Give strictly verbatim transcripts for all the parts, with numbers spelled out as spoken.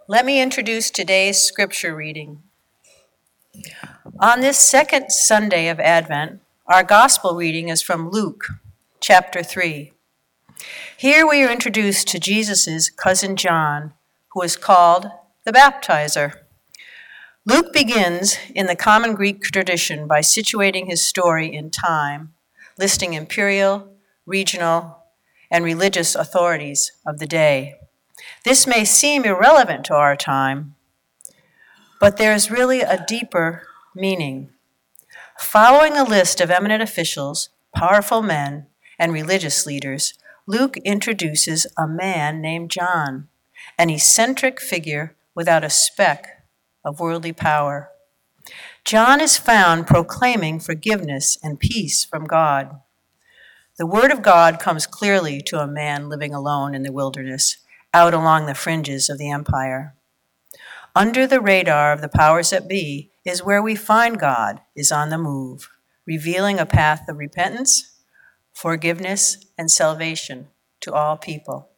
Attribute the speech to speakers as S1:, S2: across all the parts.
S1: Let me introduce today's scripture reading. On this second Sunday of Advent, our gospel reading is from Luke, chapter three. Here we are introduced to Jesus' cousin John, who is called the Baptizer. Luke begins in the common Greek tradition by situating his story in time, listing imperial, regional, and religious authorities of the day. This may seem irrelevant to our time, but there is really a deeper meaning. Following a list of eminent officials, powerful men, and religious leaders, Luke introduces a man named John, an eccentric figure without a speck of worldly power. John is found proclaiming forgiveness and peace from God. The word of God comes clearly to a man living alone in the wilderness, out along the fringes of the empire. Under the radar of the powers that be is where we find God is on the move, revealing a path of repentance, forgiveness, and salvation to all people.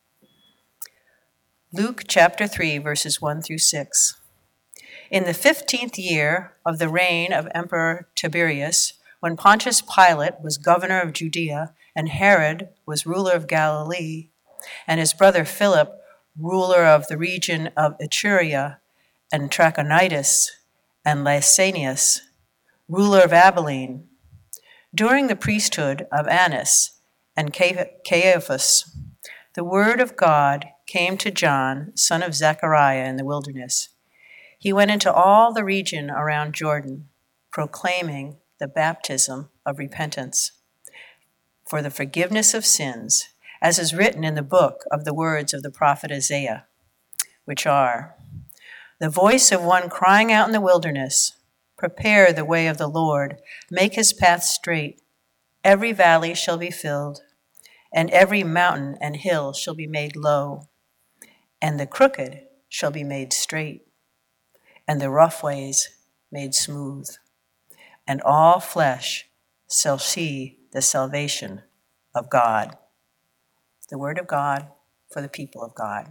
S1: Luke chapter three, verses one through six. In the fifteenth year of the reign of Emperor Tiberius, when Pontius Pilate was governor of Judea and Herod was ruler of Galilee, and his brother Philip, ruler of the region of Ituraea and Trachonitis, and Lysanias, ruler of Abilene, during the priesthood of Annas and Caiaphas, the word of God came to John, son of Zechariah, in the wilderness. He went into all the region around Jordan, proclaiming the baptism of repentance for the forgiveness of sins, as is written in the book of the words of the prophet Isaiah, which are, the voice of one crying out in the wilderness, prepare the way of the Lord, make his path straight. Every valley shall be filled, and every mountain and hill shall be made low, and the crooked shall be made straight, and the rough ways made smooth, and all flesh shall see the salvation of God. The word of God for the people of God.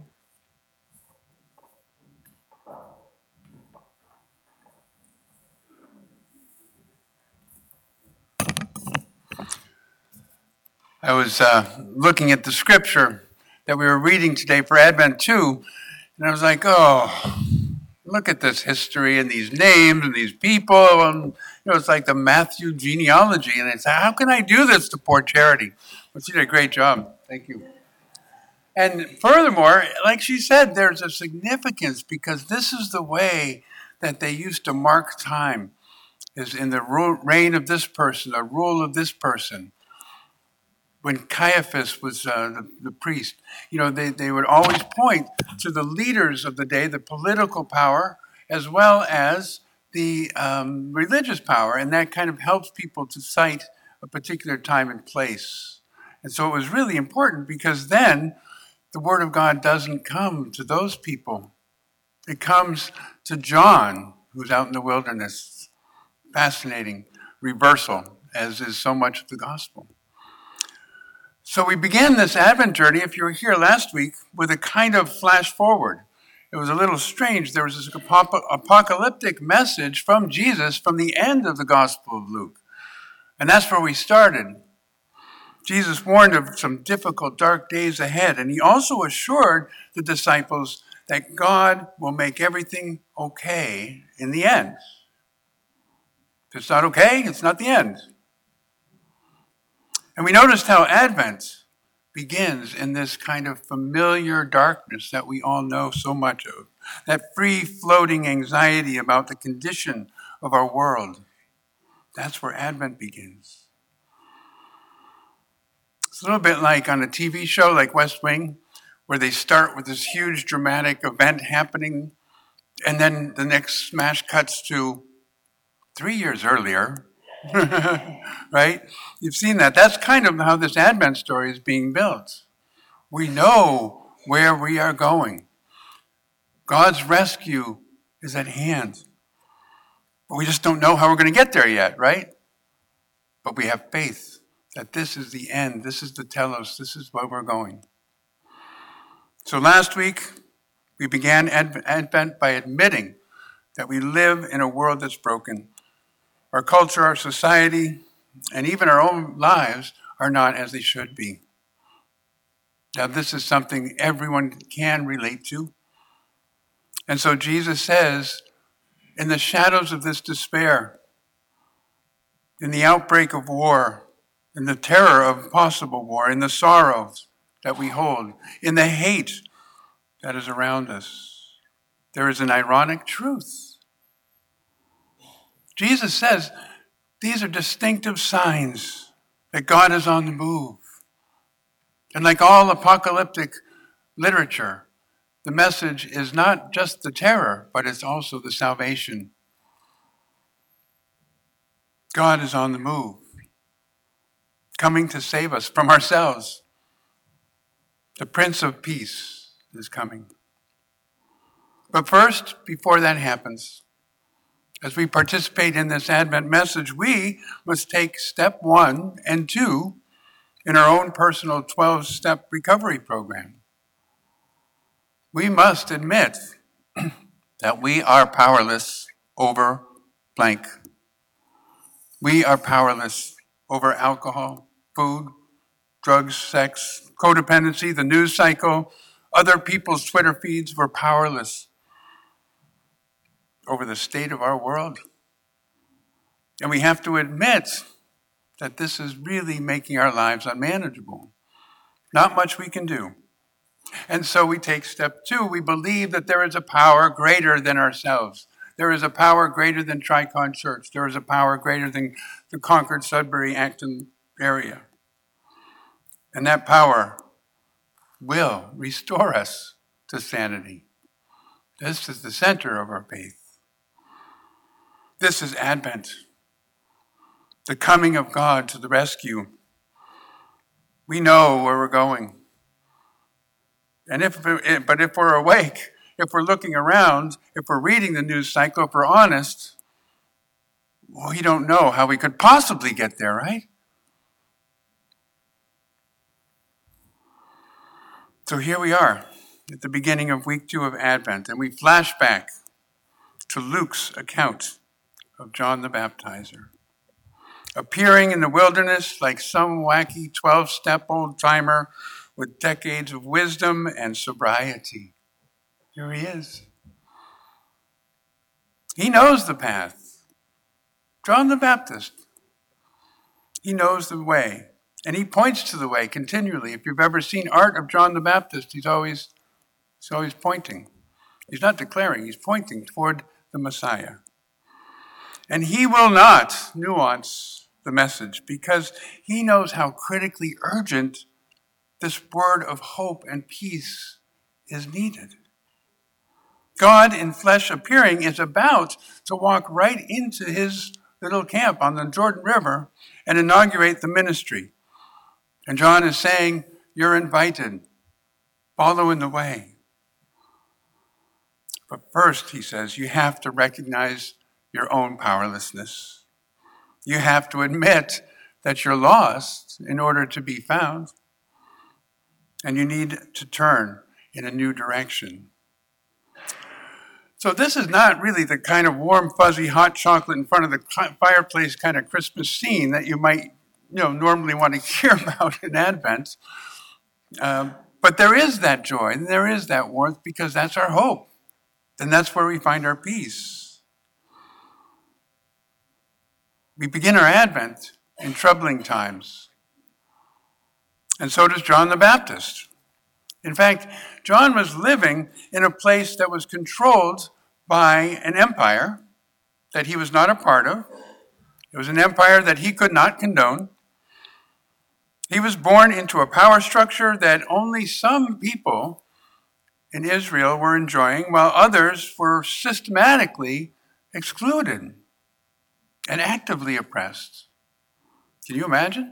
S2: I was uh, looking at the scripture that we were reading today for Advent two, and I was like, oh, look at this history and these names and these people. And, you know, it's like the Matthew genealogy. And it's, how can I do this to poor Charity? Well, she did a great job. Thank you. And furthermore, like she said, there's a significance because this is the way that they used to mark time, is in the reign of this person, the rule of this person. When Caiaphas was uh, the, the priest, you know, they, they would always point to the leaders of the day, the political power, as well as the um, religious power. And that kind of helps people to cite a particular time and place. And so it was really important because then the word of God doesn't come to those people. It comes to John, who's out in the wilderness. Fascinating reversal, as is so much of the gospel. So we began this Advent journey, if you were here last week, with a kind of flash forward. It was a little strange. There was this apocalyptic message from Jesus from the end of the Gospel of Luke. And that's where we started. Jesus warned of some difficult, dark days ahead, and he also assured the disciples that God will make everything okay in the end. If it's not okay, it's not the end. And we noticed how Advent begins in this kind of familiar darkness that we all know so much of, that free-floating anxiety about the condition of our world. That's where Advent begins. It's a little bit like on a T V show like West Wing, where they start with this huge dramatic event happening, and then the next smash cuts to three years earlier, right? You've seen that. That's kind of how this Advent story is being built. We know where we are going. God's rescue is at hand. But we just don't know how we're going to get there yet, right? But we have faith that this is the end. This is the telos. This is where we're going. So last week, We began Advent by admitting that we live in a world that's broken. Our culture, our society, and even our own lives are not as they should be. Now, this is something everyone can relate to. And so Jesus says, in the shadows of this despair, in the outbreak of war, in the terror of possible war, in the sorrows that we hold, in the hate that is around us, there is an ironic truth. Jesus says these are distinctive signs that God is on the move. And like all apocalyptic literature, the message is not just the terror, but it's also the salvation. God is on the move, coming to save us from ourselves. The Prince of Peace is coming. But first, before that happens, as we participate in this Advent message, we must take step one and two in our own personal twelve-step recovery program. We must admit that we are powerless over blank. We are powerless over alcohol, food, drugs, sex, codependency, the news cycle, other people's Twitter feeds. We're powerless over the state of our world. And we have to admit that this is really making our lives unmanageable. Not much we can do. And so we take step two. We believe that there is a power greater than ourselves. There is a power greater than Tricon Church. There is a power greater than the Concord, Sudbury, Acton area. And that power will restore us to sanity. This is the center of our faith. This is Advent, the coming of God to the rescue. We know where we're going. And if, but if we're awake, if we're looking around, if we're reading the news cycle, if we're honest, well, we don't know how we could possibly get there, right? So here we are at the beginning of week two of Advent, and we flash back to Luke's account of John the Baptizer, appearing in the wilderness like some wacky twelve-step old-timer with decades of wisdom and sobriety. Here he is. He knows the path. John the Baptist. He knows the way, and he points to the way continually. If you've ever seen art of John the Baptist, he's always, he's always pointing. He's not declaring, he's pointing toward the Messiah. And he will not nuance the message because he knows how critically urgent this word of hope and peace is needed. God in flesh appearing is about to walk right into his little camp on the Jordan River and inaugurate the ministry. And John is saying, you're invited. Follow in the way. But first, he says, you have to recognize your own powerlessness. You have to admit that you're lost in order to be found. And you need to turn in a new direction. So this is not really the kind of warm, fuzzy, hot chocolate in front of the fireplace kind of Christmas scene that you might, you know, normally want to hear about in Advent. Um, but there is that joy, and there is that warmth, because that's our hope. And that's where we find our peace. We begin our Advent in troubling times. And so does John the Baptist. In fact, John was living in a place that was controlled by an empire that he was not a part of. It was an empire that he could not condone. He was born into a power structure that only some people in Israel were enjoying, while others were systematically excluded and actively oppressed. Can you imagine?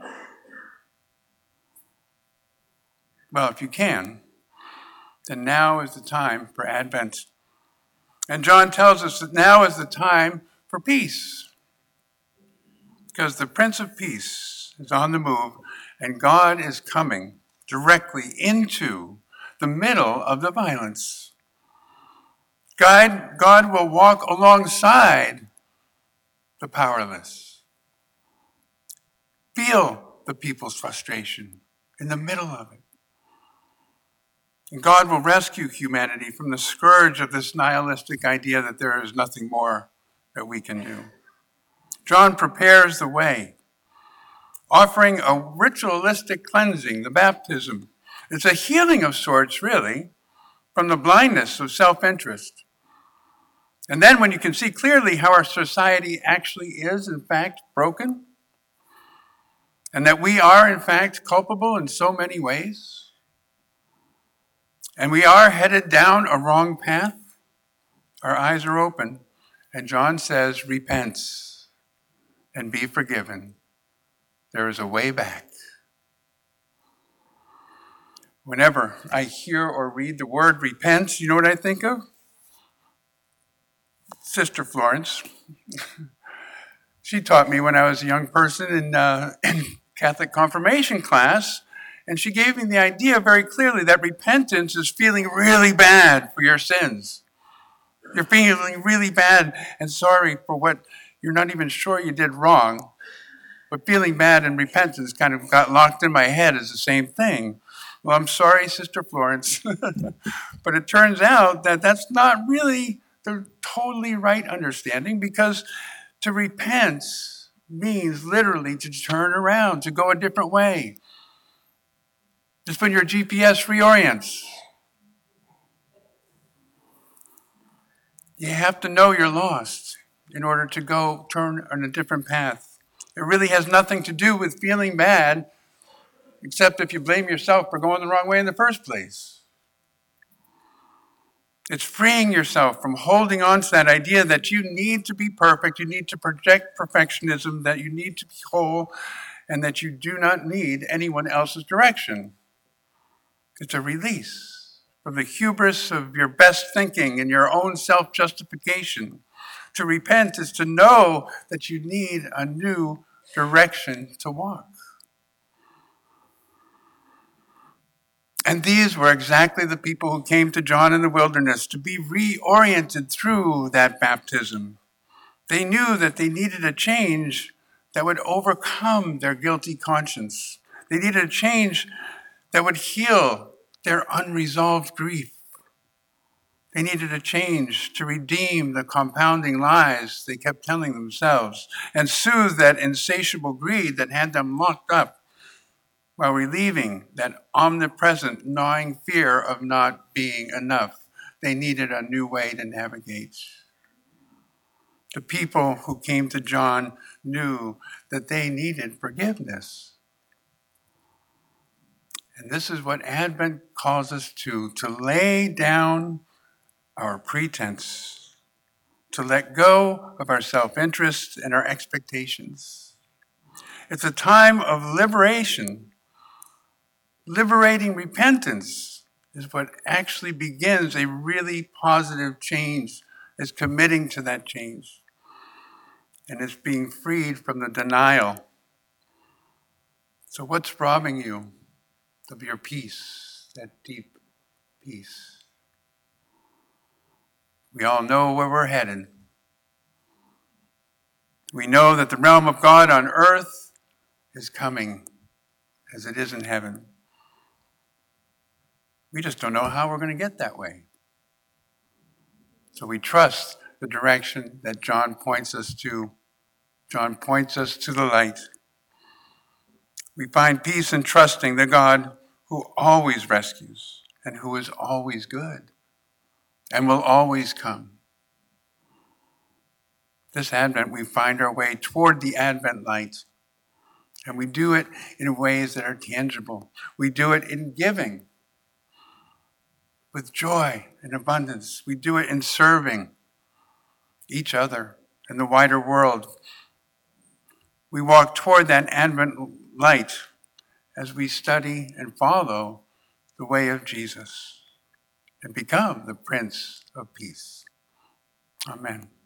S2: Well, if you can, then now is the time for Advent. And John tells us that now is the time for peace. Because the Prince of Peace is on the move, and God is coming directly into the middle of the violence. God, God will walk alongside the powerless. Feel the people's frustration in the middle of it. And God will rescue humanity from the scourge of this nihilistic idea that there is nothing more that we can do. John prepares the way, offering a ritualistic cleansing, the baptism. It's a healing of sorts, really, from the blindness of self-interest. And then when you can see clearly how our society actually is, in fact, broken, and that we are, in fact, culpable in so many ways, and we are headed down a wrong path, our eyes are open, and John says, repent and be forgiven. There is a way back. Whenever I hear or read the word repent, you know what I think of? Sister Florence. She taught me when I was a young person in, uh, in Catholic confirmation class, and she gave me the idea very clearly that repentance is feeling really bad for your sins. You're feeling really bad and sorry for what you're not even sure you did wrong, but feeling bad and repentance kind of got locked in my head as the same thing. Well, I'm sorry, Sister Florence, but it turns out that that's not really the totally right understanding, because to repent means literally to turn around, to go a different way. Just when your G P S reorients. You have to know you're lost in order to go turn on a different path. It really has nothing to do with feeling bad, except if you blame yourself for going the wrong way in the first place. It's freeing yourself from holding on to that idea that you need to be perfect, you need to project perfectionism, that you need to be whole, and that you do not need anyone else's direction. It's a release from the hubris of your best thinking and your own self-justification. To repent is to know that you need a new direction to walk. And these were exactly the people who came to John in the wilderness to be reoriented through that baptism. They knew that they needed a change that would overcome their guilty conscience. They needed a change that would heal their unresolved grief. They needed a change to redeem the compounding lies they kept telling themselves and soothe that insatiable greed that had them locked up, while relieving that omnipresent gnawing fear of not being enough. They needed a new way to navigate. The people who came to John knew that they needed forgiveness. And this is what Advent calls us to, to lay down our pretense, to let go of our self-interest and our expectations. It's a time of liberation. Liberating repentance is what actually begins a really positive change. It's committing to that change. And it's being freed from the denial. So what's robbing you of your peace, that deep peace? We all know where we're headed. We know that the realm of God on earth is coming as it is in heaven. We just don't know how we're going to get that way. So we trust the direction that John points us to. John points us to the light. We find peace in trusting the God who always rescues and who is always good and will always come. This Advent, we find our way toward the Advent light. And we do it in ways that are tangible. We do it in giving, with joy and abundance. We do it in serving each other and the wider world. We walk toward that Advent light as we study and follow the way of Jesus and become the Prince of Peace. Amen.